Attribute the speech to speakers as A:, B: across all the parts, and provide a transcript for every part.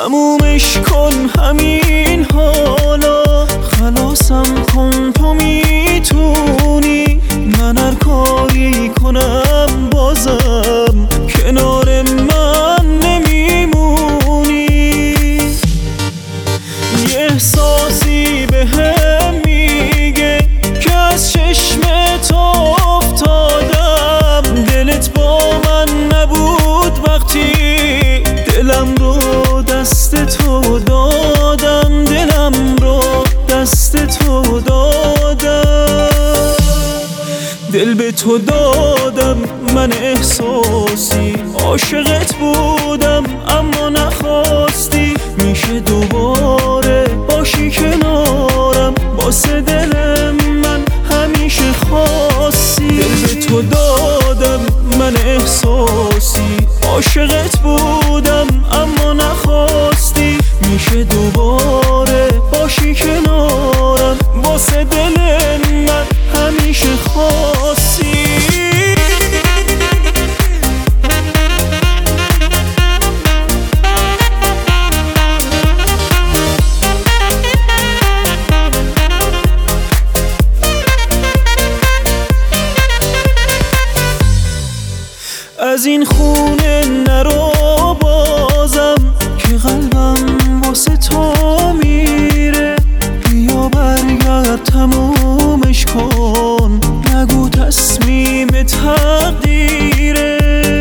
A: تمومش کن همین حالا، خلاصم کن تو میتونی. من هر کاری کنم بازم کنار من نمیمونی. یه احساسی بهم میگه که از چشمت افتادم. دلت با من نبود وقتی دلم رو دست تو دادم، دلم رو دست تو دادم. دل به تو دادم من احساسی، عاشقت بودم اما نخواستی. میشه دوباره باشی کنارم، واسه دل من همیشه خواستی. دل به تو دادم من احساسی، عاشقت بودم اما نخواستی. میشه دوباره باشی کنارم، واسه دل من همیشه خواستی. از این خونه نرو بازم که قلبم واسه تو میره. بیا برگرد تمومش کن، نگو تصمیم تقدیره.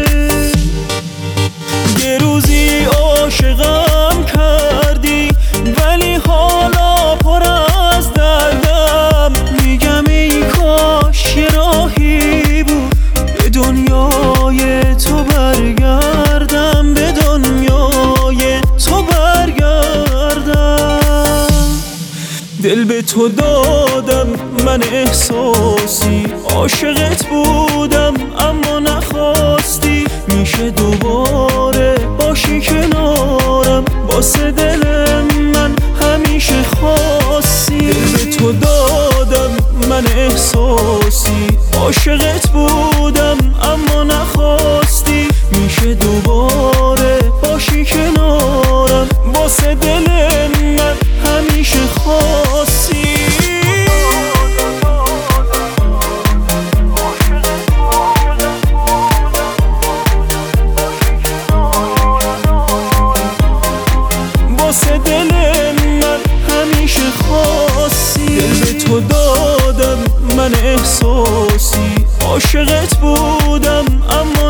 A: یه روزی عاشقم کردی ولی حالا پر از دردم. میگم ای کاش یه راهی بود به دنیای تو برگردم، به دنیای تو برگردم. دل به تو دادم من احساسی، عاشقت بودم اما نخواستی. میشه دوباره باشی کنارم، واسه دل من همیشه خواستی. دل به تو دادم من احساسی، عاشقت بودم اما نخواستی. میشه دوباره باشی کنارم، واسه دل من همیشه خواستی. واسه دل من همیشه خواستی. دل به تو دادم من احساسی، عاشقت بودم اما